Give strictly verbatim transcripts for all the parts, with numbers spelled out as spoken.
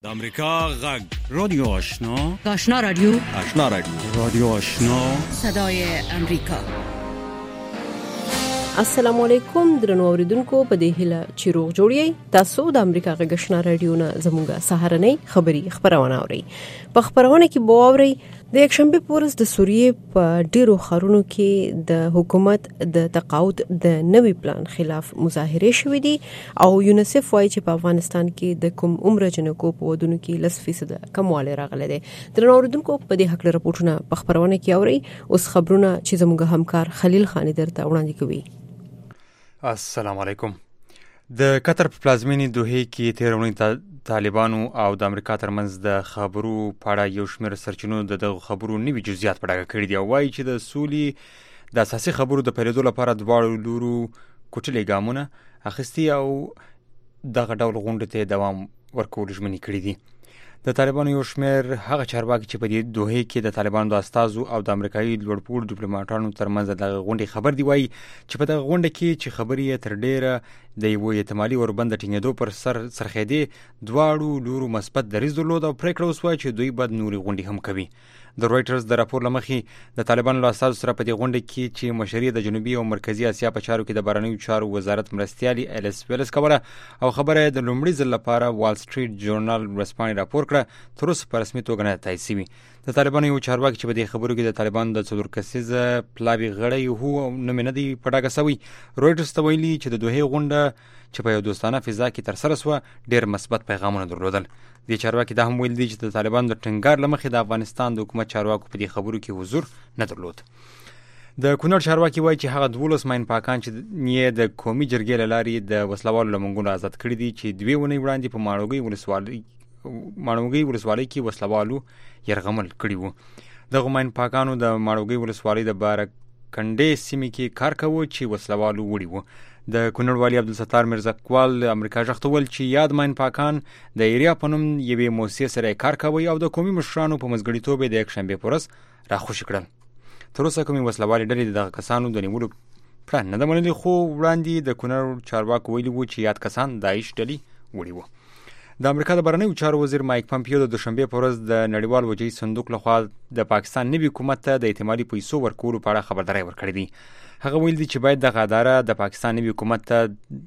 د امریکا غږ رادیو آشنا آشنا رادیو آشنا رادیو رادیو آشنا صدای امریکا. السلام علیکم درنو اوریدونکو، په دې هیله چې روغ جوړی. تاسو د امریکا غږ آشنا رادیو نه زموږه سهارنۍ خبری خبرونه اورئ. په خبرونه کې به اورئ د یکشنبه پورز د سوریې په ډیرو ښارونو کې د حکومت د تقاعد د نوي پلان خلاف مظاهره شوې دي او یونیسف وايي چې په افغانستان کې د کوم عمر جنکو په ودونو کې لس فیصد کموالی راغلی دی. درنو اوریدونکو، په دې حق لپاره راپورټونه په خبرونه کې اورئ. اوس خبرونه چې زموږ همکار خلیل خان درته وړاندې کوي. السلام علیکم. د قطر په پلازمینې دوحې کې تېره اونۍ طالبانو او د امریکا ترمنځ د خبرو په اړه یو شمېر سرچینو د دغو خبرو نوي جزئیات په ډاګه کړي دي او وایي چې د سولې د اساسي خبرو د پیلېدو لپاره دواړو لورو کوټلې ګامونه اخیستي او دغه ډول غونډې ته دوام ورکول ژمنې کړي دي. د طالبانو یو شمېر هغه چارواکي چې په دې دوحې کې د طالبانو د استازو او د امریکایي لوړپوړو ډیپلوماټانو ترمنځ دغه غونډې خبر دی وایي چې په دغه غونډه کې چې خبرې یې تر ډېره د یوه احتمالي اوربند د ټینګېدو پر سر څرخېدې، دواړو لورو مثبت دریځ درلود او پرېکړه وسوه چې دوی به نورې غونډې هم کوي. د رویټرز د راپور له مخې د طالبانو له استازو سره په دې غونډه کې چې مشري د جنوبي او مرکزي اسیا په چارو کې د بهرنیو چارو وزارت مرستیالي الیس ویلس کوله او خبره د لومړي ځل لپاره وال سټریټ جورنال ورځپاڼې راپور کړه، تر اوسه په رسمي توګه نه تایید شوي. د طالبانو یو چارواکي چې په دې خبرو کې د طالبانو د څلور کسیزه پلاوي غړی هو او نوم یې نه دی په ډاګه شوی، رویټرز ته ویلي چې د دوحې غونډه چې په یو دوستانه فضا کې ترسره شوه ډېر مثبت پیغامونه درلودل. دې چارواکي دا هم ویل دي چې د طالبانو د ټینګار له مخې د افغانستان د حکومت چارواکو په دې خبرو کې حضور نه درلود. د کونړ چارواکي وایي چې هغه دولس ماین پاکان چې یې د قومي جرګې له لارې د وسلوالو له منګولو آزاد کړي دي چې دوې اونۍ وړاندې په ماڼوګۍ ولسوالۍ ماڼوګۍ ولسوالۍ کې وسلوالو یرغمل کړي وو. دغه ماین پاکانو د ماڼوګۍ ولسوالۍ د بارکنډې سیمې کې کار کوه چې وسلوالو وړي وو. د کونړ والي عبدالستار میرزاقوال امریکا غږ ته وویل چې یاد ماین پاکان د ایریا په نوم یوې موسسې سره کار کوي او د قومي مشرانو په مزګړیتوب یې د یکشنبې په ورځ راخوشي کړل. تر اوسه کومې وسلوالې ډلې دغه کسانو د نیولو پلان نه ده منلي، خو وړاندې د کونړ چارواکو ویلي وو چې یاد کسان داعش ډلې وړي وو. د امریکا د بهرنیو چارو وزیر مایک پمپیو د دوشنبې په ورځ د نړیوال وجهي صندوق لخوا د پاکستان نوي حکومت ته د احتمالي پیسو ورکولو په اړه خبرداری ورکړې دي. هغه ویل دي چې باید دغه اداره د پاکستان نوي حکومت ته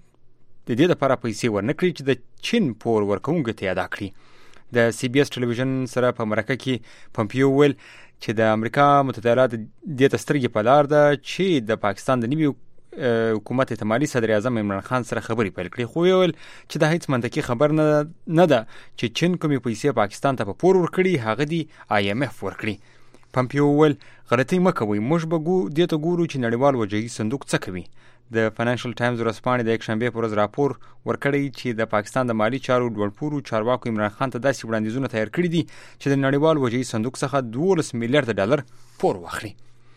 د دې لپاره پیسې ورنکړي چې د چین پور ورکوونکو ته ادا کړي. د سی بي اس ټلویزیون سره په مرکه کې پمپیو ویل چې د امریکا متحده ایالات دې ته سترګې په لار ده چې د پاکستان د نوي حکومت احتمالي صدر اعظم عمران خان سره خبرې پیل کړي، خو ویل چې دا هیڅ منطقي خبر نه نه ده چې چین کومې پیسې پاکستان ته په پور ورکړي، هغه دی آی ایم اف ورکړي. پمپیو ویل غلطي مه کوئ، موږ به دې ته ګورو چې نړیوال وجهي صندوق څه کوي. د فاینانشل ټایمز ورځپاڼې د یکشنبې په ورځ راپور ورکړی چې د پاکستان د مالي چارو لوړپوړو چارواکو عمران خان ته داسې وړاندیزونه تیار کړي دي چې د نړیوال وجهي صندوق څخه دولس میلیارډ ډالر پور واخلي.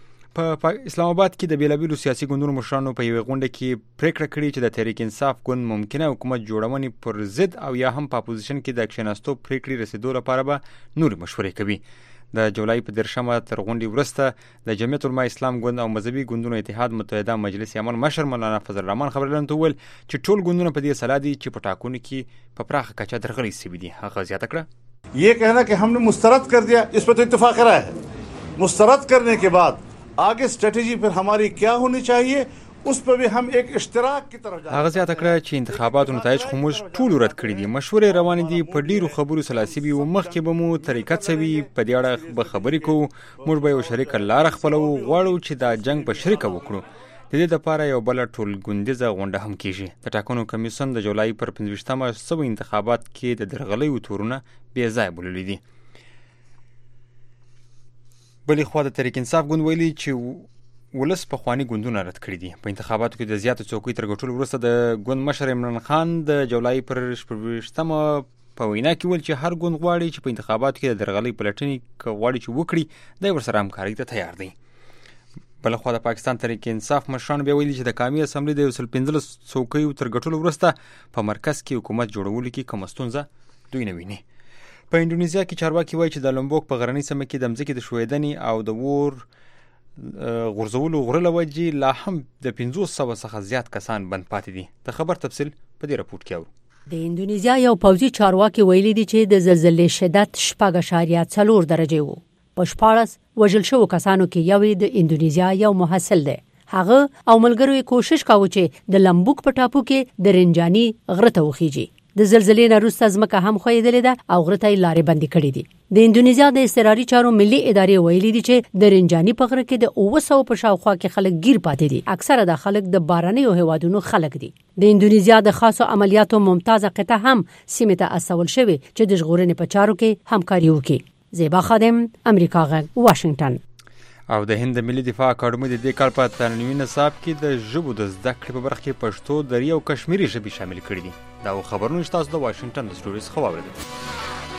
په اسلام آباد کې د بیلابیلو سیاسي ګوندونو مشرانو په یوې غونډه کې پریکړه کړې چې د تحریک انصاف ګوند ممکنه حکومت جوړونې پر ضد او یا هم په اپوزیشن کې د کښېناستو پریکړې رسېدو لپاره به نورې مشورې کوي. د جولای په دېرشمه تر غونډې وروسته د جمعیت علماء اسلام ګوند او مذهبي ګوندونو اتحاد متحده مجلس عمل مشر مولانا فضل الرحمن خبرلیدونکو ته وویل چې ټول ګوندونه په دې سلا دي چې په ټاکنو کې په پراخه کچه درغلي شوي دي. هغه زیاته کړه یہ کہنا کہ ہم نے مسترد کر دیا، اس پر تو اتفاق رائے ہے. مسترد کرنے کے بعد آگے اسٹریٹجی پھر ہماری کیا ہونی چاہیے، اس پر بھی ہم ایک اشتراک کی طرف جا. هغه زیاته کړه چې انتخاباتو نتایج خو موږ ټول رد کړي دي، مشورې روانې دي، په ډیرو خبرو سلاسي وي او مخکې به مو طریقت سوي په دې اړه به خبرې کوو. موږ به یو شریک لار خپلو، غواړو چې دا جنگ په شریکه وکړو. د دې لپاره یو بل ټول ګوندیزه غونډه هم کیږي. د ټاکنو کمیسیون د جولای پر پنځویشتمه سوي انتخابات کې د درغلیو تورونه بې ځایه بللي دي. بلې خوا د تحریک انصاف ګوند ویلي چې ولس پخواني ګوندونه رد کړي دي. په انتخاباتو کې د زیاتو څوکۍ تر ګټلو وروسته د ګوند مشر عمران خان د جولای پر شپږویشتمه په وینا کې ویل چې هر ګوند غواړي چې په انتخاباتو کې د درغلۍ پلټنې که غواړي چې وکړي دی ورسره همکارۍ ته تیار دی. بلخوا د پاکستان تحریک انصاف مشرانو بیا ویلي چې د قومي اسمبلۍ د یو سل پنځلس څوکیو تر ګټلو وروسته په مرکز کې حکومت جوړولو کې کومه ستونزه دوی نه ویني. په انډونیزیا کې چارواکي وایي چې د لومبوک په غرنۍ سیمه کې د مځکې د ښویدنې او د اور غورځولو غره له وجې لا هم د پنځوس سوه څخه زیات کسان بند پاتې دي. د خبر تفصیل په دې راپورټ کې اورو. د اندونیزیا یو پوځي چارواکي ویلي دي چې د زلزلې شدت شپږ اعشاریه څلور درجه وو. په شپاړس وژل شوو کسانو کې یو د اندونیزیا یو محصل دی. هغه او ملګرو یې کوشش کاوه چې د لمبوک په ټاپو کې د رنجاني غره ته وخیږي. د زلزلې نه وروسته ځمکه هم ښویېدلې ده او غره ته یې لارې بندې کړې دي. د اندونیزیا د اضطراري چارو ملي ادارې ویلي دي چې د رنجاني په غره کې د اوه سوه په شاوخوا کې خلک ګیر پاتې دي. اکثره د خلک د بارانیو هیوادونو خلک دي. د اندونیزیا د خاصو عملیاتو ممتازه قطعه هم سیمې ته استول شوې چې د ژغورنې په چارو کې همکاري وکړي. زیبا خادم، امریکا غږ، واشنگټن. او د هند ملي دفاع اکاډمي د دې کال په تعلیمي نصاب کې د ژبو د زده کړې په برخه کې پښتو، دری او کشمیري ژبې شامل کړي دي. دا خبرونه چې تاسو د واشنگټن د سټوډیو څخه واورېدل.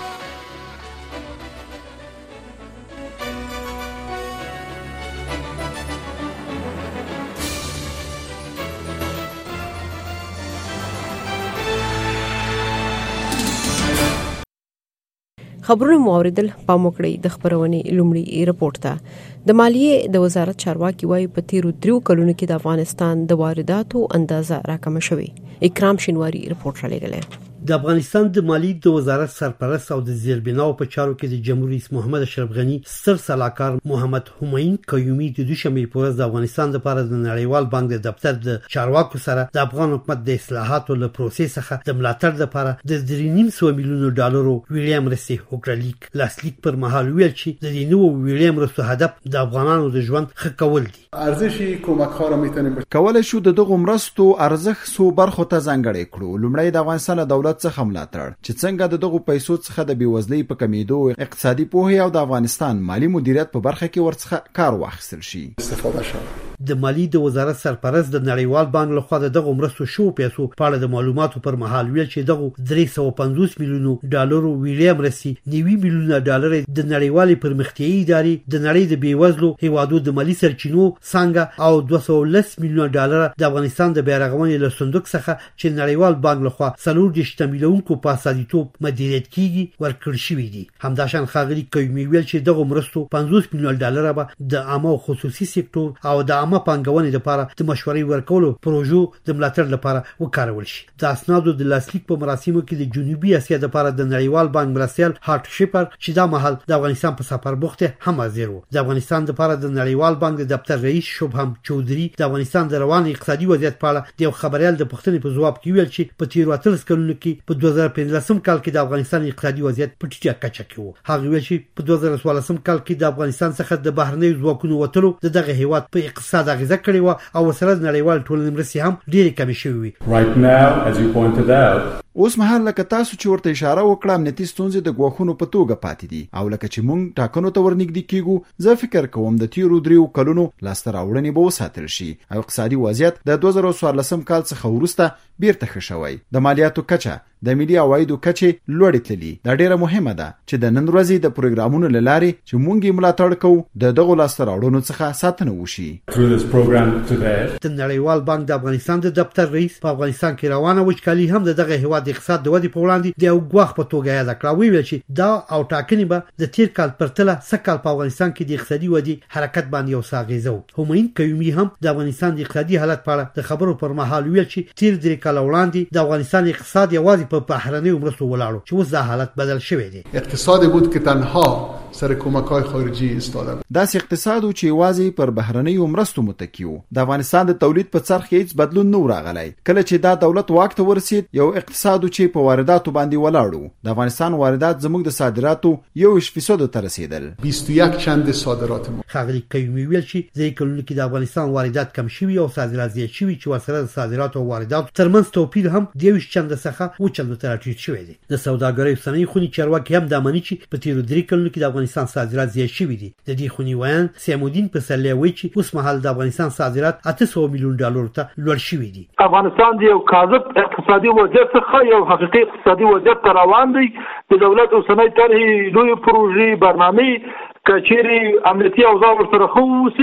خبرونه مو اوریدل. پام وکړئ د خبرونې لومړی رپورټ ته. د مالیې د وزارت چارواکي وايي په تیرو دریو کلونو کې د افغانستان د وارداتو اندازه راکمه شوې. اکرام شینواری رپورټ را لېږلی. د افغانستان د مالیې د وزارت سرپرست او د زیربناو په چارو کې د جمهور رئیس محمد اشرف غنی ستر سلاکار محمد همایون قیومي د دوشنبه په ورځ د افغانستان لپاره د نړیوال بانک د دفتر د چارواکو سره د افغان حکومت د اصلاحاتو له پروسې څخه د ملاتړ لپاره د درې نیم سوه میلیونو ډالرو ویلیم رسي وکړلیک لاسلیک پر مهال ویل چې د دې نوو ویلیم رسو هدف د افغانانو د ژوند ښه کول دي. ارزش کمک ها را میتونیم کولای شو د دغه مرستو ارزښت سو برخو ته ځانګړی کړو. لومړی د افغانستان دولت څخه ملاتړ چې څنګه د دغه پیسو څخه د بیوزلۍ په کمیدو، اقتصادي پوهه او د افغانستان مالی مدیریت په برخه کې ورڅخه کار واخیستل شي. استفاده شوه. د مالیې د وزارت سرپرست د نړیوال بانک لخوا دغه مرستو شو پیسو په اړه د معلوماتو پر مهال ویل چې دغه درې سوه پنځوس میلیونو ډالرو ویلیم رسي نوي میلیونه ډالر د نړیوالې پرمختیایي ادارې د نړۍ د بیوزلو هیوادو د مالی سرچینو څنګه او دوه سوه لس میلیونه ډالر د افغانستان د بیارغونې له صندوق څخه چې نړیوال بانک لخوا څلور دېرش تمویلونکو په اساسیتوب مدیریت کیږي ورکړل شوي دي. همداشان ښاغلي قیومي ویل چې دغه مرستو پنځوس میلیونه ډالر به د عامه او خصوصي سکتور او د عامه پانګونې لپاره د مشورې ورکولو پروژو د ملاتړ لپاره وکارول شي. د اسنادو د لاسلیک په مراسمو کې د جنوبي اسیا لپاره د نړیوال بانک مرستیال هارت شیپر چې دا مهال د افغانستان په سفر بوخته هم حاضر وو. د افغانستان لپاره د نړیوال بانک د دفتر رئیس شبهم چودري د افغانستان د روان اقتصادي وضعیت په اړه د خبريال د پښتنې په ځواب کې ویل چې په تیر اتلس کلونو کې په دوه زره پنځلسم کال کې د افغانستان اقتصادي وضعیت په ټیټه کچه کې وو. هغه ویل چې په دوه زره څوارلسم کال کې د افغانستان څخه د بهرنیو ځواکونو وټلو دغه هیواد په اقتصاد اغیزه کړې و او سره نړیوال ټولنې مرستې هم ډېرې کمې شوې وي. Right now, as you pointed out, اوس مهال لکه تاسو چې ورته اشاره وکړه امنیتي ستونزې د ګواښونو په توګه پاتې دي او لکه چې موږ ټاکنو ته ورنږدې کیږو زه فکر کوم د تیرو دریو کلونو لاسته راوړنې به وساتل شي او اقتصادي وضعیت د دوه زره څوارلسم کال څخه وروسته بیرته ښه شوی. د مالیاتو کچه د ملي عوایدو کچې لوړې تللي. دا ډیره مهمه ده چې د نن ورځې د پروګرامونو له لارې چې موږ یې ملاتړ کوو د دغو لاسته راوړنو څخه ساتنه وشي. د نړیوال بانک د افغانستان د دفتر رئیس په افغانستان کې روانه وچکالي هم د دغه هیواد د اقتصاد د ودې په وړاندې د یو ګواښ په توګه یاد کړه. ویل چې دا او ټاکنې به د تیر کال پرتله سکهال په افغانستان کې د اقتصادي ودې حرکت باندې یو څه اغیزه و. همایون قیومي هم د افغانستان د اقتصادي حالت په اړه د خبرو پر مهال ویل چې تیر درې کال وړاندې د افغانستان اقتصاد یوازې په بهرنیو مرستو ولاړو چې اوس دا حالت بدل شوی دی. اقتصادی بود که تنها سر کمک‌های خارجی ایستاده بود. داس اقتصاد چې یوازې پر بهرنیو مرستو متکی و. د افغانستان د تولید په څرخ هیڅ بدلون نه راغلی. کله چې دا دولت واک ته ورسید یو اقتصاد چې په وارداتو باندې ولاړو. د افغانستان واردات زموږ د صادراتو یو فیصد ته رسیدل. بیست و یک چند صادرات ما. خاغلی قیومي ویل چې ځکه کلونو کې د افغانستان واردات کم شوي او صادرات زیات شوي چې ورسره د صادرات او واردات ترمنځ توپیر هم د یو چند څخه و چند ته راټیټ شوی دی. د سوداګرۍ صنایع خونی چارواکي هم د امنیت چې په تیر درې کلونو کې د افغانستان صادرات زیات شوي دي. د دې خونی ویان سیمودین په سلیه وی چې اوس مهال د افغانستان صادرات اته سوه میلیون ډالر ته لوړ شوي دي. افغانستان د یو کاذب اقتصادي وضعیت څخه یو حقیقي اقتصادي وضعیت ته روان دی. د دولت اوسنۍ طرحې لویې پروژې برنامې کچېرې امنیتي اوضاع ورسره ښه ووسي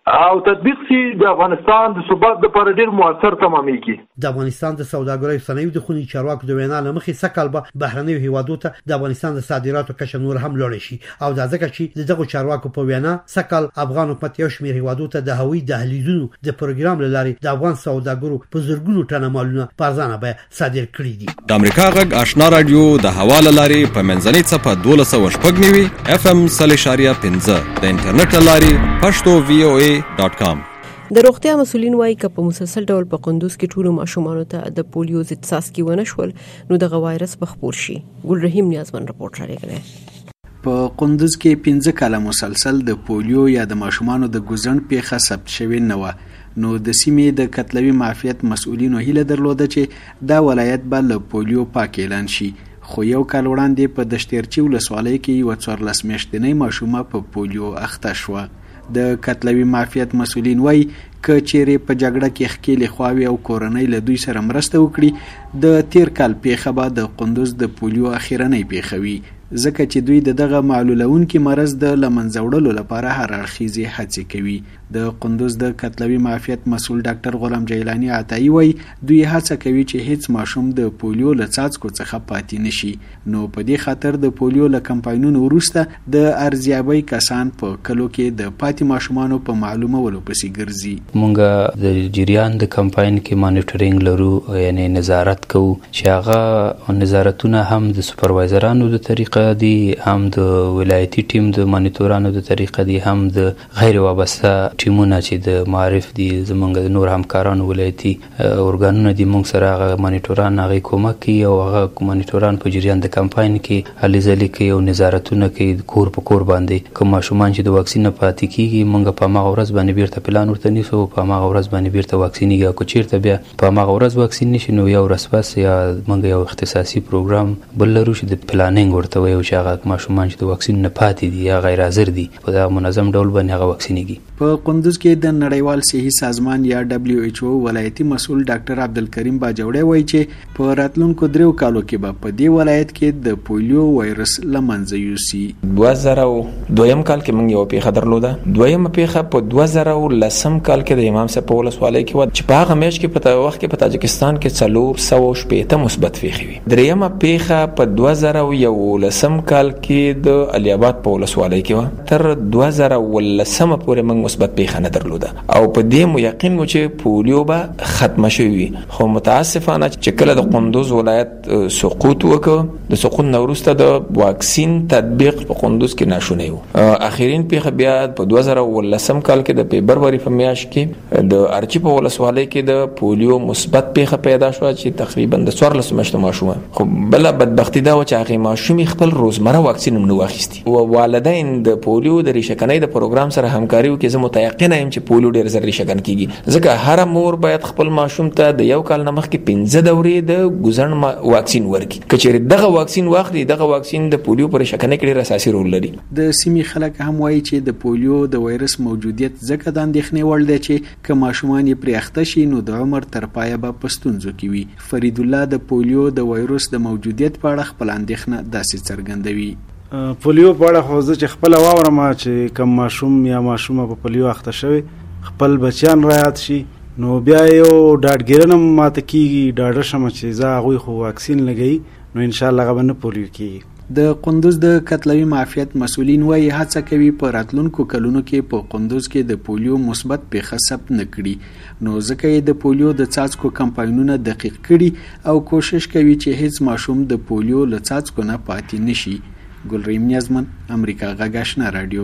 او تطبیق سي د افغانستان د ثبات لپاره ډیر موثر تمامېږي. د افغانستان د سوداګرۍ صنایعو د خوني چارواکو د وینا لمخې سکهال به بهرنیو هیوادو ته د افغانستان د صادراتو کچه نور هم لوړ شي او دا ځکه چې دغه چارواکو په وینا سکهال افغان حکومت یو شمېر هیوادو ته د هوایي دهلیزونو د پروګرام لاري د افغان سوداګرو په زرګونو ټنه مالونه پارځانه به صادر کړي دي. د امریکا غږ آشنا رادیو د حواله لاري په منځنۍ صفه دولس او شپږ نیوي اف ام صلی شاریه پنځه د انټرنیټ لاري پښتو وی او ای ډاٹ کام. د روغتیا مسولین وایي چې په مسلسل ډول په قندوز کې ټولو ماشومانو ته د پولیو ضد څاڅکي ونه شول نو دغه وایرس به خپور شي. ګل رحیم نیازمن رپورټ راغلی. په قندوز کې پنځه کاله مسلسل د پولیو یا د ماشومانو د ګوزڼ پیښه ثبت شوې نه و نو د سیمې د کتلوي معافیت مسؤلینو هیله درلوده چې دا ولایت به له پولیو پاک اعلان شي خو یو کال وړاندې په دشتیرچی ولسوالۍ کې یو څوارلس میاشتنۍ ماشومه په پولیو اخته شوه. د کتلوي معافیت مسؤلین وایي که چیرې په جګړه کې ښکېلې خواوې او کورنۍ له دوی سره مرسته وکړي د تیر کال پیښه به د قندوز د پولیو اخیرنۍ پیښه وي ځکه چې دوی د دغه معلولونکي مرض د له منځه وړلو لپاره هر اړخیزې هڅې کوي. د قندوز د کتلوي معافیت مسؤل ډاکټر غلام جیلانی عطایی وایي دوی هڅه کوي چې هیڅ ماشوم د پولیو له څاڅکو څخه پاتې نشي نو په دې خاطر د پولیو له کمپاینونو وروسته د ارزیابۍ کسان په کلو کې د پاتې ماشومانو په معلومولو پسې ګرځي. مونږ د جریان د کمپاین کې مانیټرینګ لرو یعنی نظارت کوو چې هغه نظارتونه هم د سپروایزرانو د طریقه دی هم د ولایتي ټیم د مانیټورانو د طریقه دی هم د غیر وابسته ټیمونه چې د معارف دي زمونږ د نور همکارانو ولایتي اورګانونه دي مونږ سره هغه مانیټوران هغه کومک کوي او هغه مانیټوران په جریان د کمپاین کې هلې ځلې کوي او نظارتونه کوي کور په کور باندې کوم ماشومان چې د واکسین نه پاتې کیږي مونږ په هغه ورځ باندې بیرته پلان ورته نیسو په هغه ورځ باندې بیرته واکسینیږي او چیرته بیا په هغه ورځ واکسین نشي نو یو ورځ پس یا مونږ یو اختصاصي پروګرام بل لرو چې د پلانینګ ورته وایو چې هغه ماشومان چې د واکسین نه پاتې دي یا غیر حاضر دي په دا منظم ډول باندې هغه واکسینیږي. په قندوز کې د نړیوال صحي سازمان یا دبليو ایچ او ولایتي مسؤل ډاکټر عبدالکریم باجوړی وایي چې په راتلونکو دریو کالو کې به په دې ولایت کې د پولیو وایرس له منځه یوسي. دوه زره دویم کال کې موږ یو پیښه درلوده. دویمه پیښه په دوه زره لسم کال کې د امام صاحب په ولسوالۍ کې و چې په هغه میاشت کې په وخت کې په تاجکستان کې څلور سوه شپېته مثبت پیښې وي. دریمه پیښه په دوه زره یولسم کال کې د علي آباد په ولسوالۍ کې و. تر دوه زره ولسم پورې موږ مثبت پیښه نه درلوده او په دې مو یقین مو چې پولیو به ختمه شوی خو متاسفانه چې کله د قندوز ولایت سقوط وکړ د سقوط نه وروسته د واکسین تطبیق په قندوز کې ناشونی و. اخرین پیښه بیا په دوه زره ولسم کال کې د فبرवरी په میاشت کې د ارچی په ولسوالۍ کې د پولیو مثبت پیښه پیدا شو چې تقریبا د څوارلس میاشتو ماشوم خو بل بدبختی دا و چې هغه ماشوم خپل روزمره واکسین هم نه واخیستی او والدین د پولیو د ریشهکنۍ د پروګرام سره همکاري وکړي. زه متيقنه یم چې پولیو ډېر زر ریشهکن کیږي ځکه هر مور باید خپل ماشوم ته د یو کال نه مخکې پنځه دورې د ګوزڼ واکسین ورکړي که چیرې دغه واکسین واخلي دغه واکسین د پولیو پر ریشهکنۍ کې ډېر اساسي رول لري. د سیمې خلک هم وایي چې د پولیو د وایرس موجودیت ځکه د اندېښنې وړ دی چې که ماشومان یې پرې اخته شي نو د عمر تر پایه به په ستونزو کې وي. فرید الله د پولیو د وایرس د موجودیت په اړه خپل اندېښنه داسې څرګندوي. پولیو په اړه خو زه چې خپل واورم چې کم ماشوم یا ماشومه په پولیو اخته شوی خپل بچیان رایاد شي نو بیا یو ډاډګیرنم ماته کیږي ډاډه شم چې زه هغوی خو واکسین لګوي نو انشاءالله هغه به نه پولیو کیږي. د قندوز د کتلوي معافیت مسؤلین وایي هڅه کوي په راتلونکو کلونو کې په قندوز کې د پولیو مثبت پیښه ثبت نه کړي نو ځکه یې د پولیو د څاڅکو کمپاینونه دقیق کړي او کوشش کوي چې هیڅ ماشوم د پولیو له څاڅکو نه پاتې نشي. ګلریم نیازمن امریکا غږ آشنا رادیو.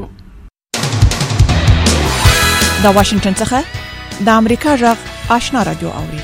د واشنگټن څخه د امریکا غږ آشنا رادیو اوري.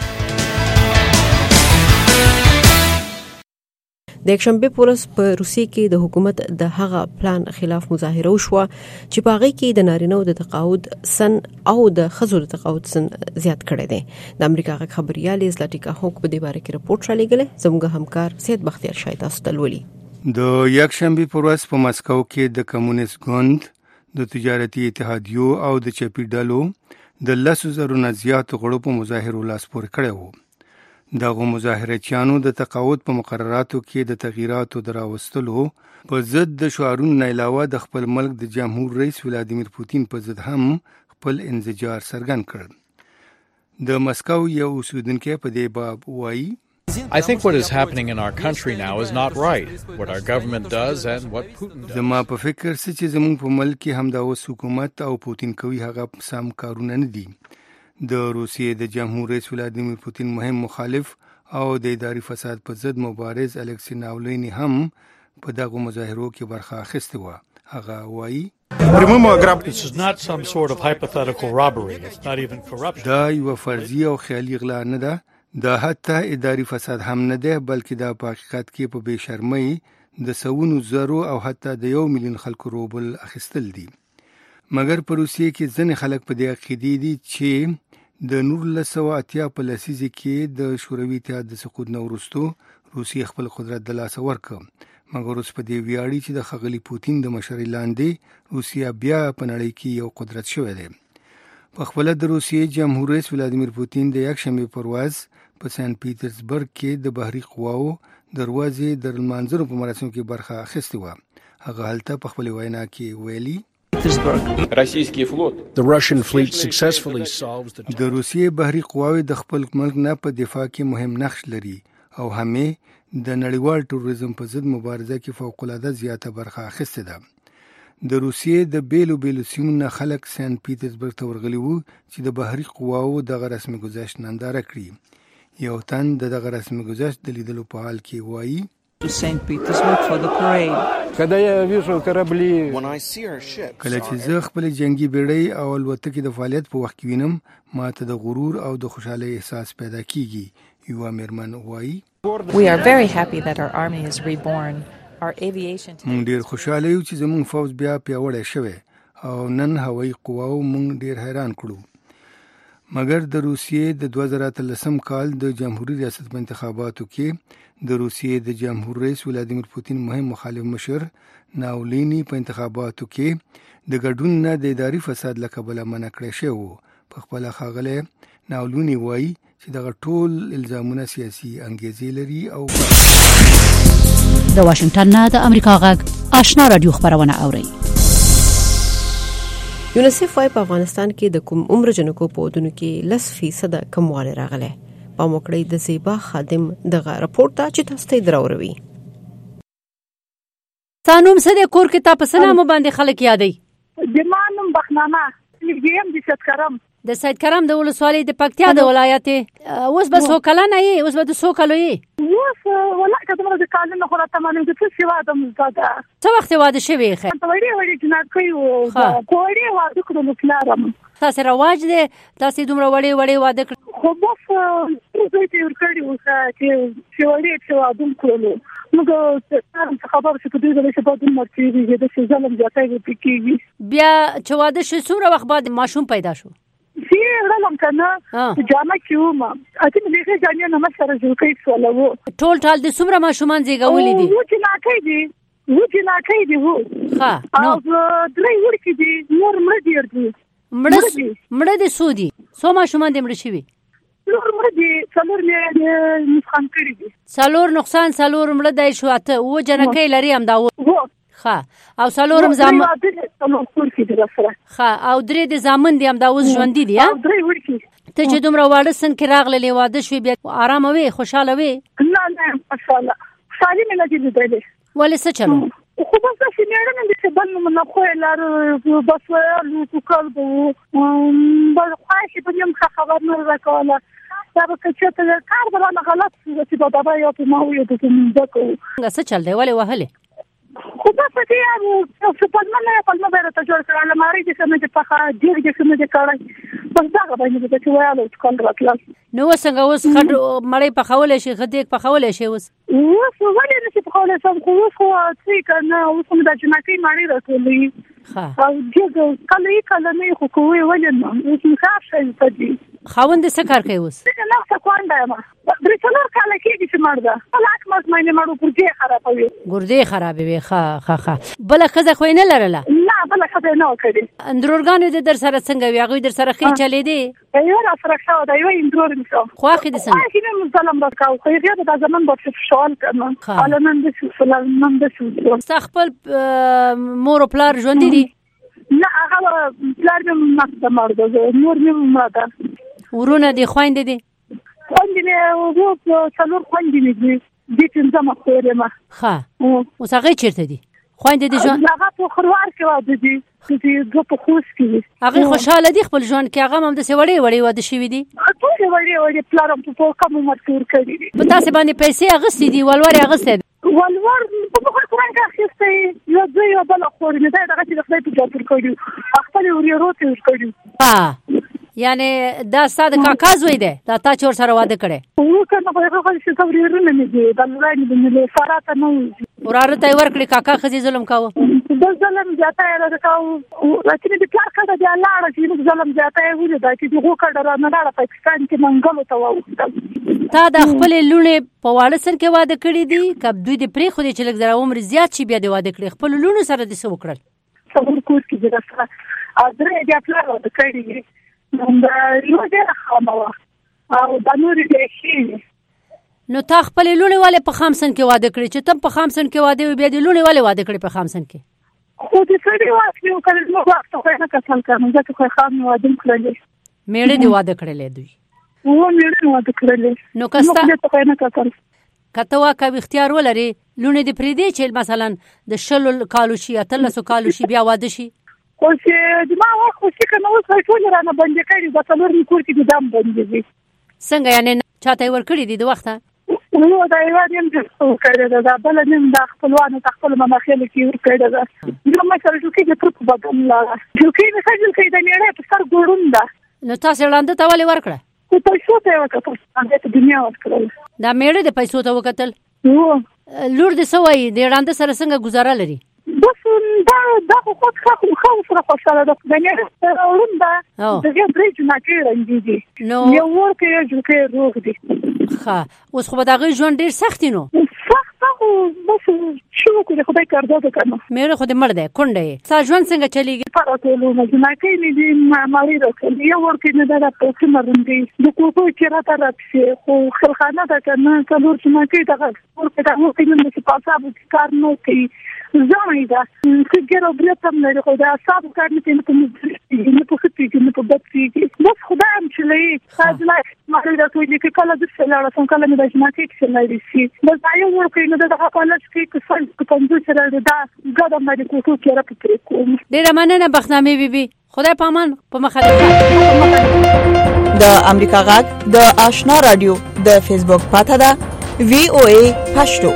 د یکشنبه پورس په روسیې کې د حکومت د هغه پلان خلاف مظاهره وشوه چې په هغه کې د نارینه‌و د تقاعد سن او د ښځو د تقاعد سن زیات کړی دی. د امریکا غږ خبريال زلاټیکا هوک په دې باره کې رپورټ را لېږلی. زموږ همکار سید بختیار شاه تاسو ته لولي. د یکشنبه پورس په مسکو کې د کمونیست ګوند د تجارتي اتحادیو او د چپی ډلو د لسو زرو نه زیاتو غړو په مظاهرو لاس پورې کړی وو. دغه مظاهرچیانو د تقاعد په مقرراتو کې د تغییراتو دراوستلو په ضد د شعارونو نه علاوه د خپل ملک د جمهور رئیس ولادیمیر پوتین په ضد هم خپل انزجار څرګند کړ. د مسکو یو اوسیدونکی په دې باب وایي I think what is happening in our country now is not right. What our government does and what Putin does. زما په فکر څه چې زموږ په ملک کې هم دا اوس حکومت او پوتین کوي هغه سم کارونه نه دي. د روسیې د جمهور رئیس ولادیمیر پوتین مهم مخالف او د اداري فساد په ضد مبارز الکسی ناولینی هم په دغه مظاهرو کې برخه اخیسته و. هغه وایي This is not some sort of hypothetical robbery. It's not even corruption. دا یو فرضي او خیالي غلا نه ده. دا حتی اداري فساد هم نه ده بلکې دا په حقیقت کې په بې شرمۍ د سونو زرو او حتی د یو میلیون خلکو روبل اخیستل دي. مګر په روسیې کې ځینې خلک په دې عقیدې دي چې د نولس سوه اتیا په لسیزه کې د شوروي اتحاد د سقوط نه وروسته روسیې خپل قدرت د لاسه ورکړ. مګر اوس په دې ویاړي چې د ښاغلي پوتین د مشرۍ لاندې روسیه بیا په نړۍ کې یو قدرت شوی دی. په خپل د روسیې جمهور رئیس ولادیمیر پوتین د یکشنبه پرواز په سن پیټرزبرګ کې د بحري قواو دروازې د لمانځلو په مراسمو کې برخه اخیستې وه. هغه هلته په خپل وینا کې ویلي The Russian fleet successfully solves the د روسیې بحري قواوې د خپل ملک نه په دفاع کې مهم نقش لري او همې د نړیوال ټوریزم په ضد مبارزه کې فوق العاده زیاته برخه اخیستې ده. د روسیې د بیلو بیلو سیمو نه خلک سن پیټرزبرګ ته ورغلي وو چې د بحري قواو دغه رسمي ګذشت ننداره کړي. یو تن د دغه رسمي ګذشت د لیدلو په حال کې وایي کله چې زه خپل جنگي بیړۍ او الوتکې د فعالیت په وخت کې وینم ما ته د غرور او د خوشحالۍ احساس پیدا کیږي. یو میرمن وایي We are very happy that our army is reborn. Our aviation مونږ ډیر خوشاله یو چې زموږ فوج بیا پیاوړی شوی او نن هوایي قواو مونږ ډیر حیران کړو. مګر د روسیې د دوه زره اتلسم کال د جمهوریت ریاست په انتخاباتو کې د روسیې د جمهور رئیس ولادیمیر پوتین مهم مخالف مشر ناولینی په انتخاباتو کې د ګډون نه د اداري فساد له کبله منع کړی شوی و. په خپله ښاغلی ناولینی وایي چې دغه ټول الزامونه سیاسي انګیزې لري او د واشنگټن نه د امریکا غږ آشنا رادیو خبرونه اوري. یونیسف وايي په افغانستان کې د کوم عمر جنکو په ودونو کې لس فیصد کموالی راغلی. په موکړی د زیبا خادم دغه راپورټ ته چې تاسو ته دراوروي. سانوم سده کور کې تاسو سلام باندې خلک یادای. د مانم بخنامه لګیم د ستکرم د سید کرم د ولسوالۍ د پکتیا د ولایت اوس بس هو کلنه یې اوس به د سو کلو یې اوس ولا کله د کالنه خو راته باندې د څه واده مزدا څو وخت واده شوی خیر ته وړي وړي جنات کوي او کوړي واده کړو پلارم تاسو رواج دي تاسو دومره وړي وړي واده کړ خو بس زه ته ورکړی و چې چې وړي چې واده کړو موږ خبر چې په دې ځای کې په دې مرکه د ځلم ځاتای کېږي بیا چې واده شو څومره وخت بعد ماشوم پیدا شو سی رلم کنه جامه کیوم اته مې ښه ځانیا نه سره جوړ کړی سوالو ټول ټال د څومره ماشومان زیږولې دي و چې لا کوي دي و چې لا کوي دي و ها نو درې ورکی دي نور مړ دي مړ مړ دي سودي سو ماشومان دې مړ شي نور مړ دي څلور مې نقصان کړی دي څلور نقصان څلور مړ دی شو اته و جنکې لري هم دا و ها او څلورم زامن ها او درې د زامن دي هم دا اوس ژوند دي ها ته چې دومره واړه سن کې راغلې واده شوې بیا آرام وي خوشاله وي نه نه ماشاءالله سالي مې نه دي دی ولې څه چلو خو بس چې نه نه دي چې بل نو خو لار بس ولې تو کال بو بل خاصه په دې خبر نه راکواله دا به چې ته کار بل نه غلط چې دا دا یو په ماوي د څه کو څه چل دی ولې وهله خو بس دې او څه په مننه په مننه به ته جوړ کړل ماري چې څنګه چې په ډیر کې څنګه چې کړای بس دا باندې چې وایو چې کول راتل نو څنګه اوس خډ مړی په خولې شي خدیک په خولې شي اوس اوس ولې نه چې په خولې سم خو اوس خو څه کنه اوس هم د جنکې مړی راټولې ها او دې کله کله نه خو کوی ولې نه اوس مخاف شي په دې خاوند څه کار کوي اوس نه څه کواندا ما درې څلور کاله کېږي چې مردا لاک مز مې نه مړو ګردې خرابوي ګردې خرابوي ښه ښه ښه بل خزه خو نه لرله نه بل خزه نه کړې اندرورګان دې در سره څنګه وي هغه در سره خې چلې دي یو را سره شاو دا یو اندرور میشو خو اخی دې څنګه اخی نه مظلم راکاو خو یې دا زمان به شوال کړم حالا نن دې سلام نن دې خپل مور او پلار ژوند دي نه هغه پلار مې مخته مړ ده، نور مې مړه ده. ورونه دي خویندې دي؟ خویندې مې وو څلور خویندې مې دي، دې پنځمه خور یم. ښه، اوس هغې چېرته دي خویندې دي؟ ژوند هغه په خروار کې واده دي، دوه په خوست کې دي. هغې خوشحاله دي خپل ژوند کې؟ هغه هم همداسې وړې وړې واده شوي دي؟ ټولې وړې وړې، پلار هم په کم عمر کې ورکړي دي. په تاسې باندې پیسې اخیستې دي؟ ولور یې اخیستی دی؟ ولور په مخه قرآن کې اخیستی، یو زوی یو بله خور مې دا دغه چې د خدای په جات ورکړي، خپلې ورېرو ته ورکړي. یعنې دا ستا د کاکا زوی دی، دا تا چې ورسره واده کړی؟ هو که نه، خو هغه خو چې ورېرونه مې دي، د لورانې د مې فرا ته نه وځي. وراره ته یې ورکړې، کاکا ښځې ظلم کاوه؟ د ظلم زیاته یې راته کاوه، چې مې د پلار کډه بیا لاړه، چې موږ ظلم زیاته یې ولیده، چې د هغو کډه رانه لاړه پاکستان کې منګلو ته واوښتل. تا د خپلې لوڼې په واړه سر کې واده کړي دي که دوی دې پرېښودې چې لږ ذره عمر زیات شي بیا دې واده کړي؟ خپلو لوڼو سره دې څه وکړل؟ څلور کور کې دې راسره او درې بیا پلار واده کړي دي. یو ډېره خامه وه او دا نورې ډېرې ښې وې. نو تا خپلې لوڼې ولې په خامسن کې واده کړې؟ چې ته په خامسن کې واده وي بیا دې لوڼې ولې واده کړې په خامسن کې؟ خو د سړي وخت یې وکړل، زموږ وخت ته خو یې نه کتل کړم، ځکه خو یې خام مې واده کړلې. مېړه دې واده کړلی دوی؟ هو مېړه مې واده کړلې. نو که ستا موږ دې ته خو یې نه کتل. که ته واک او اختیار ولرې لوڼې دې پرېږدې چې مثلا د شلو کالو شي اتلسو کالو شي بیا واده شي؟ خو چې زما وخت خو چې که نه اوس به ټولې رانه بندې کړي، دا څلور مې کور کې دي دا هم بندې دي. څنګه یعنې چا ته یې ورکړي دي د وخته؟ نو دا یوه نیم جسته ورکړې ده، دا بله نیم دا خپلوانو ته خپلو مماخیلو کې ورکړې ده. زما مې سره جوکۍ د تر په بدن لاړه، جوکۍ مې ښه جوکۍ د مېړه په سر ګوړون ده. نو تاسې ړانده ته ولې ورکړه؟ خو پیسو ته یې وکتل، ړانده ته دنیا ورکړل. دا مېړه د پیسو ته وکتل؟ هو. لور دې څه وایي د ړانده سره څنګه ګزاره لري؟ بس دا دا خو خود ښه ښه ورسره خوشحاله ده، د مېړه سره وړون ده، د هغې درې جناکې ړندې دي، یو ورکه یو جوکۍ روغ دي. ښه، اوس خو به د هغې ژوند ډېر سخت وي نو؟ سخته خو بس څه وکړو، خدای کاردا ده که نه. مېړه خو دې مړ دی، کونډه یې، ستا ژوند څنګه چلېږي؟ په راټولومه جناکۍ مې دي مړې راکړلې، یو ورکې مې ده دا پیسې رندې، د کوټو کې راته راپسې، خو خلخانه ده که نه، څلور جناکۍ دغه ورکې دا ورکې نن داسې په اعصابو کې کار نه کوي، زمی ده، سګر او برېت هم لري، خو د اعصابو کار نه کوي، نه په مزدور کېږي، نه په ښه کېږي، نه په بد کېږي. بس خدای هم چلوي، ښځله مړې راته ویلي که کله داسې لاړه شم، کله مې د جناکۍ کښې لاړې شي، بس دا یو ورکوي نو د دغه په لس کې که سل که پنځوس راځي، دا ګډه مې د کوټو کې راپه پرې کوم. ډېره مننه بختنامې بیبي، خدای په امان، په مخه دې. د امریکا غږ د آشنا رادیو د فیسبوک پاته ده وی او ای پښتو.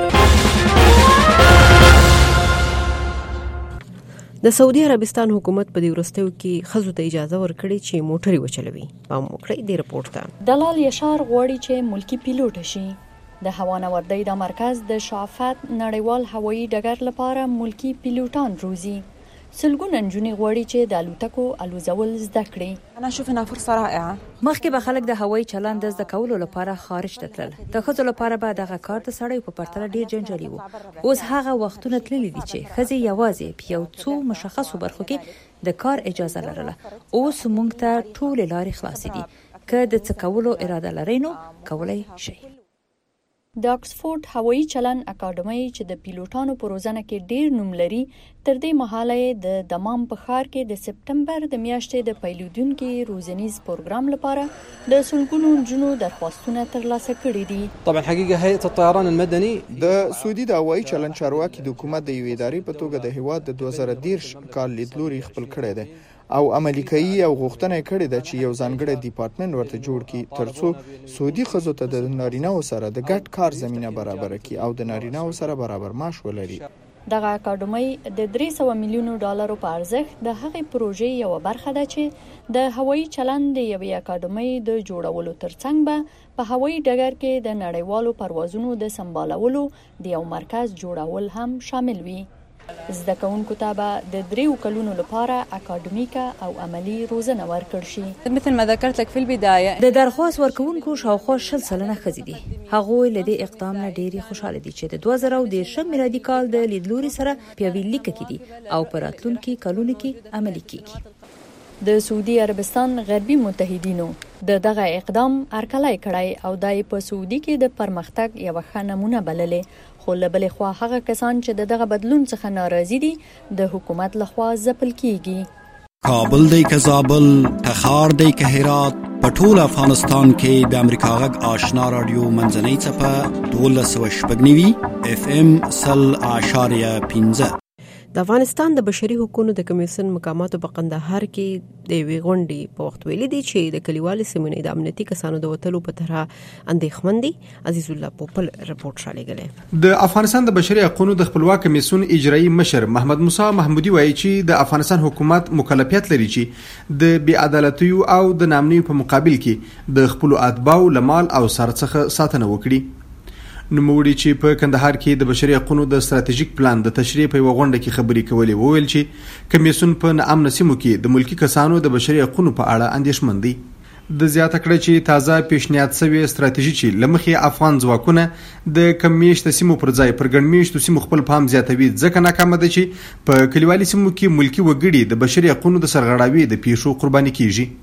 د سعودي عربستان حکومت په دې وروستیو کې ښځو ته اجازه ورکړې چې موټرې وچلوي. پام وکړئ دې رپورټ ته. دلال یشار غواړي چې ملکی پیلوټ شي. د هوانوردۍ د مرکز د شافعت نړیوال هوایي ډګر لپاره ملکی پیلوټان روزي. سلګونه نجونې غواړي چې د الوتکو الوزول زده کړي. انا اشوف انها فرصه رائعه. مخکې به خلک د هوایي چلند د زده کولو لپاره خارج ته تلل. د ښځو لپاره به دغه کار د سړیو په پرتله ډیر جنجالي و. اوس هغه وختونه تللي دي چې ښځې یوازې په یو څو مشخصو برخو کې د کار اجازه لرله. اوس موږ ته ټولې لارې خلاصې دي. که د څه کولو اراده لرئ نو کولای شئ. د اکسفورد هوایي چلن اکاډمۍ چې د پیلوټانو په روزنه کې ډیر نوم لري، تر دې مهاله د دمام په ښار کې د سپټمبر د میاشتې د پیلوټونکو روزنیز پروګرام لپاره د سلګونو نجونو درخواستونه ترلاسه کړي دي. طبعا حقیقه هيئه الطيران المدني د سعودي د هوایي چلن چارواکي د حکومت د یوې ادارې په توګه د هیواد د دوه زره دېرش کال لیدلوري خپل کړی دی او عملي کوي او غوښتنه کړې ده چې یو ځانګړی ډپارټمنټ ورته جوړ کړي ترڅو سعودي ښځو ته د نارینه‌و سره د ګډ کار زمينه برابر کړي او د نارینه‌و سره برابر معاش ولري. دغه اکاډمۍ د درې سوه میلیونو ډالرو په ارزښت د هغې پروژې یوه برخه ده چې د هوایي چلند د یوې اکاډمۍ د جوړولو ترڅنګ به په هوایي ډګر کې د نړیوالو پروازونو د سمبالولو د یو مرکز جوړول هم شامل وي. زده کوونکو ته به د دریو کلونو لپاره اکاډمیکه او عملی روزنه ورکړل شي. مثل ما ذکرت لك في البدايه د درخواست ورکوونکو شاوخوا شل سلنه ښځې دي. هغوی له دې اقدام نه ډېری خوشاله دي چې د دوه زره دېرشم میلادي کال د لیدلوري سره په یوې لیکه کې دي او په راتلونکي کلونو کې عملي کیږي. د سعودي عربستان غربي متحدینو د دغه اقدام هرکلی کړی او دای په سعودي کې د پرمختګ یوه ښه نمونه بللې، خو له بلې خوا هغه کسان چې د دغه بدلون څخه ناراضي دي د حکومت لخوا ځپل کیږي. کابل دی که زابل، تخار دی که هرات، پټول افغانستان کې د امریکا غږ آشنا رادیو منځنۍ څپه دولس سوه شپږ نوي اف ام سل اعشاریه پنځه. د افغانستان د بشري حقوقو د کمیسیون مقاماتو په قندهار کې د یوې غونډې په وخت ویلي دي چې د کلیوالي سیمو د امنیتي کسانو د وتلو په طرح اندېښمن دي. عزیز الله پوپل رپورټ رالیږلی. د افغانستان د بشري حقوقو د خپلواک کمیسیون اجرایي مشر محمد موسی محمودي وایي چې د افغانستان حکومت مکلفیت لري چې د بې عدالتیو او د نامنیو په مقابل کې د خپل اتباعو لمال او سر څخه ساتنه وکړي. نوموړي چې په کندهار کې د بشري حقوقو د ستراتیژیک پلان د تشریح په غونډه کې خبرې کولې وویل چې کمیسیون په ناامن سیمو کې د ملکی کسانو د بشري حقوقو په اړه اندېښمن دي. د زیاته کړه چې تازه پیشنهاد شوی ستراتیژي چې لمخې افغان ځواکونه د کمیشت سیمو پر ځای پر ګڼمیشتو سیمو خپل پام زیاتوي ځکه ناکامه ده چې په کلیوالي سیمو کې ملکی وګړي د بشري حقوقو د سرغړاوي د پیښو قرباني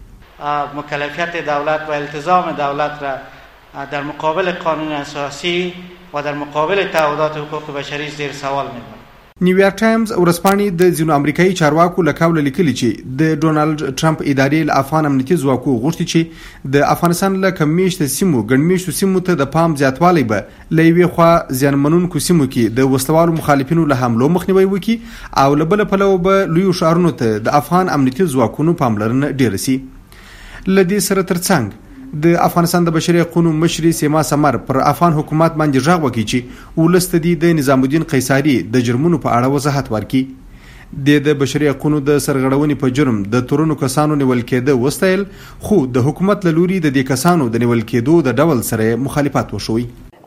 کیږي. مکلفیت دولت و التزام دولت را در مقابل قانون اساسی و در مقابل تعهدات حقوق بشری زیر سوال میبرد. نیویارک ټایمز ورځپاڼې د ځینو امریکایي چارواکو له قوله لیکلي چې د ډونالد ټرمپ ادارې له افغان امنیتي ځواکو غوښتي چې د افغانستان له کمیشت سیمو ګڼمیشتو سیمو ته د پام زیاتوالی به له یوې خوا زیانمنونکو سیمو کې د وسلوالو مخالفینو له حملو مخنیوی وکړي او له بله پلوه به لویو ښارونو ته د افغان امنیتي ځواکونو پاملرنه ډیره سي. له دې سره ترڅنګ د افغانستان د بشري حقوقو مشري سیما سمر پر افغان حکومت باندې ژغ وکړي چې ولست دي د نظام الدین قیصري د جرمونو په اړه وضاحت ورکړي. د بشري حقوقو د سرغړونې په جرم د تورونو کسانو نیول کېده وستایل، خو د حکومت له لوري د دې کسانو د نیول کېدو د ډول سره مخالفت وشوي.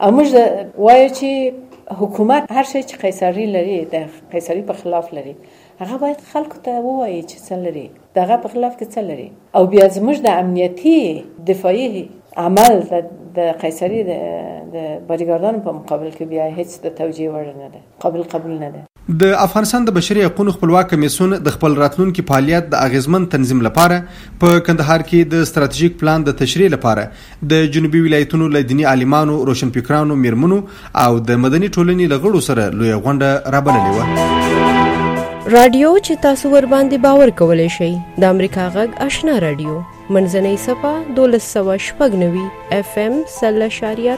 موږ وایو چې حکومت هر شي چې قیصري لري د قیصري په خلاف لري هغه باید خلکو ته ووایي چې څه لري، دغه په خلاف کې څه لري، او بیا زموږ د امنیتي دفاعي عمل د قیصري د باډیګاردانو په مقابل کې بیا هیڅ د توجیه وړ نه ده، قابل قبول نه ده. د افغانستان د بشري حقوقو خپلواک کمیسیون د خپل راتلونکي فعالیت د اغیزمن تنظیم لپاره په کندهار کې د ستراتیژیک پلان د تشریح لپاره د جنوبي ولایتونو له دیني عالمانو، روشنفکرانو، میرمنو او د مدني ټولنې له غړو سره لویه غونډه رابللې وه. رادیو چې تاسو ور باندې باور کولای شئ د امریکا غږ آشنا رادیو منځنۍ صفه دولس سوه شپږ نوي اف ام سل اعشاریه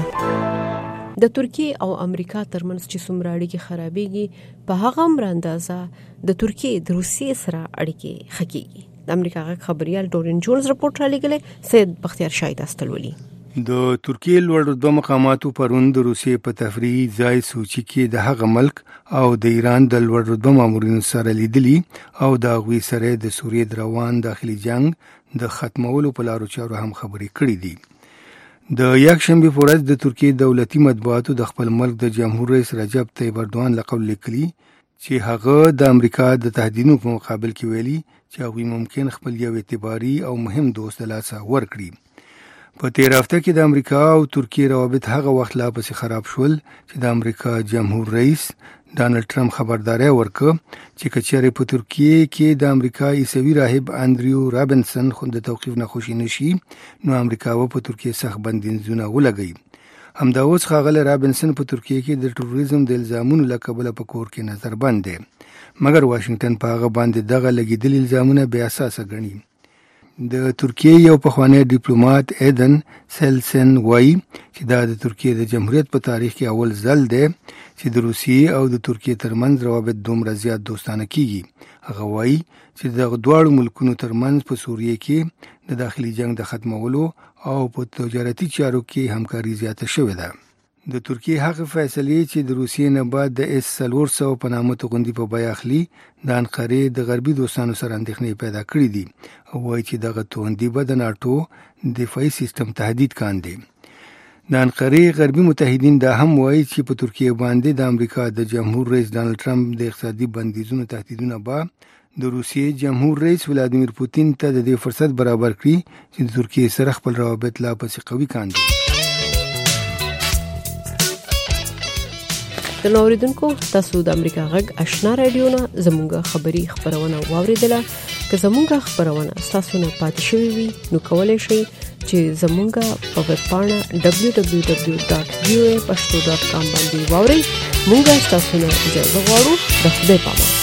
پنځه. د ترکیه او امریکا ترمنځ چې څومره اړیکې خرابېږي په هغه هم اندازه د ترکیه د روسیې سره اړیکې ښه کېږي. د امریکا غږ خبريال ډورین جونز رپورټ رالیږلی. سید بختیار شاهید استلولي. د ترکیه لوړ رتبه مقاماتو پرون د روسیې په تفریحي ځای سوچي کې د هغه ملک او د ایران د لوړ رتبه مامورینو سره لیدلي او د هغوی سره د سوریې د روان داخلي جنگ د ختمولو په لارو چارو هم خبرې کړې دي. د یکشنبه په ورځ د ترکیه دولتي مطبوعاتو د خپل ملک د جمهور رئیس رجب طیب اردوغان له قول لیکلي چې هغه د امریکا د تهدیدونو په مقابل کې ویلي چې هغوی ممکن خپل یو اعتباري او مهم دوست له لاسه ورکړي. په تیر هفته کې د امریکا او ترکیه روابط هغه وخت لا پسې خراب شول چې د امریکا جمهور رئیس ډانلډ ټرمپ خبرداري ورکړه چې کچېرې په ترکیه کې د امریکا عیسوي راهب انډریو رابنسن خو د توقیف نه خوشی نشي نو امریکا و په ترکیه سخت بندیزونه ولګي. همدا اوس ښاغلی رابنسن په ترکیه کې د ټوریزم د الزامونو له کبله په کور کې نظر بند دی، مګر واشنگټن په هغه باندې دغه لګېدلي الزامونه بې اساسه ګڼي. د ترکیه یو پخوانی ډیپلوماټ ایدن سیلسن وایي چې دا د ترکیه د جمهوریت په تاریخ کې اول ځل دی چې د روسیې او د ترکیه ترمنځ روابط دومره زیات دوستانه کیږي. هغه وایي چې د دواړو ملکونو ترمنځ په سوریه کې د داخلي جنگ د ختمولو او په تجارتي چارو کې همکاري زیاته شوې ده. د ترکیه هغه فیصلې چې د روسیې نه بعد د اس څلور سوه په نامه توغندي په بیه اخلي د انقرې د غربي دوستانو سره اندېښنې پیدا کړې دي او وایي چې دغه توغندي به د ناټو دفاعي سیستم تهدید کاندي. د انقرې غربي متحدین دا هم وایي چې په ترکیه باندې د امریکا د جمهور رئیس ډانلډ ټرمپ د اقتصادي بندیزونو تهدیدونه به د روسیې جمهور رئیس ولادیمیر پوتین ته د دې فرصت برابر کړي چې د ترکیه سره خپل روابط لا پسې قوي کاندي. د نوریدونکو تاسو د امریکا غږ آشنا رادیو نه زموږه خبری خبرونه واوریدله. که زموږه خبرونه تاسو نه پاتې شوي وي نو کولای شئ چې زموږه په ویب پاڼه دبلیو دبلیو دبلیو ډاټ وی او ای پښتو ډاټ کام باندې واورئ. موږ تاسو نه اجازه غواړو. د خدای په امان.